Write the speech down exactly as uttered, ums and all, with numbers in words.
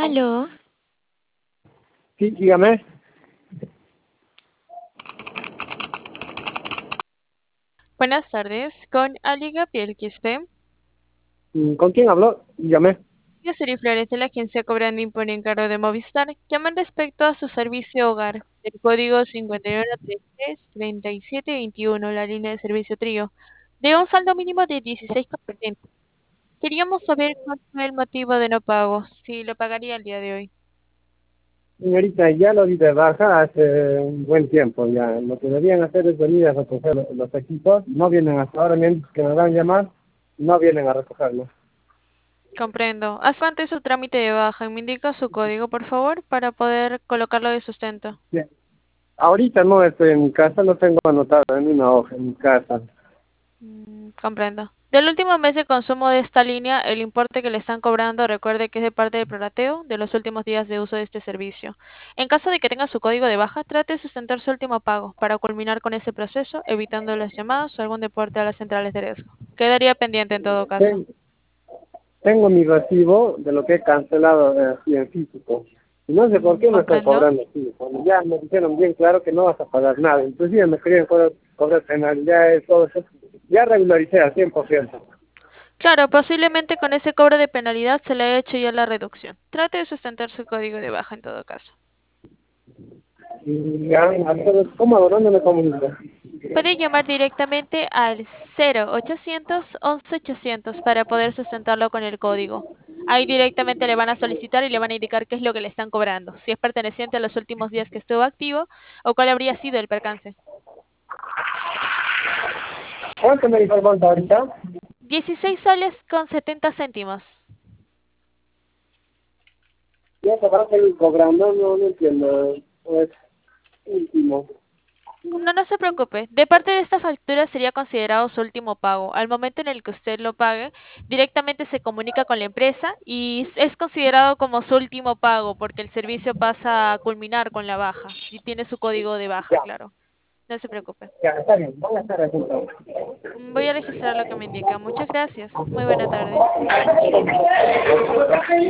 Aló, Sí, dígame. Buenas tardes, con Aliga Pielquispe. Mm, ¿Con quién habló? Dígame. Yo soy Flores de la agencia Cobrando y por encargo de Movistar. Llaman respecto a su servicio hogar, del código cincuenta y uno treinta y tres treinta y siete veintiuno, la línea de servicio trío, de un saldo mínimo de dieciséis con setenta. Queríamos saber cuál fue el motivo de no pago, si lo pagaría el día de hoy. Señorita, ya lo di de baja hace un buen tiempo ya. Lo que deberían hacer es venir a recoger los, los equipos. No vienen hasta ahora, mientras que me van a llamar, no vienen a recogerlos. Comprendo. ¿Hace cuánto es su trámite de baja? ¿Me indica su código, por favor, para poder colocarlo de sustento? Bien. Ahorita no estoy en mi casa, lo tengo anotado en una hoja en mi casa. Mm, comprendo. Del último mes de consumo de esta línea, el importe que le están cobrando, recuerde que es de parte del prorrateo de los últimos días de uso de este servicio. En caso de que tenga su código de baja, trate de sustentar su último pago para culminar con ese proceso, evitando las llamadas o algún deporte a las centrales de riesgo. Quedaría pendiente en todo caso. Ten- tengo mi recibo de lo que he cancelado eh, así en físico. Y no sé por Mm, qué me están comprendo. cobrando así. Cuando ya me dijeron bien claro que no vas a pagar nada. Inclusive me querían cobrar, cobrar penalidades, todo eso. Ya regularicé al cien por ciento. Claro, posiblemente con ese cobro de penalidad se le haya hecho ya la reducción. Trate de sustentar su código de baja en todo caso. Y ya, entonces, ¿cómo ahora no me comunico? Puede llamar directamente al cero ochocientos once ochocientos para poder sustentarlo con el código. Ahí directamente le van a solicitar y le van a indicar qué es lo que le están cobrando, si es perteneciente a los últimos días que estuvo activo o cuál habría sido el percance. ¿Cuánto me dijo el monto ahorita? dieciséis soles con setenta céntimos. Ya se para seguir cobrando, no, no entiendo. Pues, último. No, no se preocupe. De parte de esta factura sería considerado su último pago. Al momento en el que usted lo pague, directamente se comunica con la empresa y es considerado como su último pago porque el servicio pasa a culminar con la baja. Y tiene su código de baja, Ya, claro. No se preocupe. ya, está bien, voy a estar aquí entonces. Voy a registrar lo que me indica. Muchas gracias. Muy buena tarde.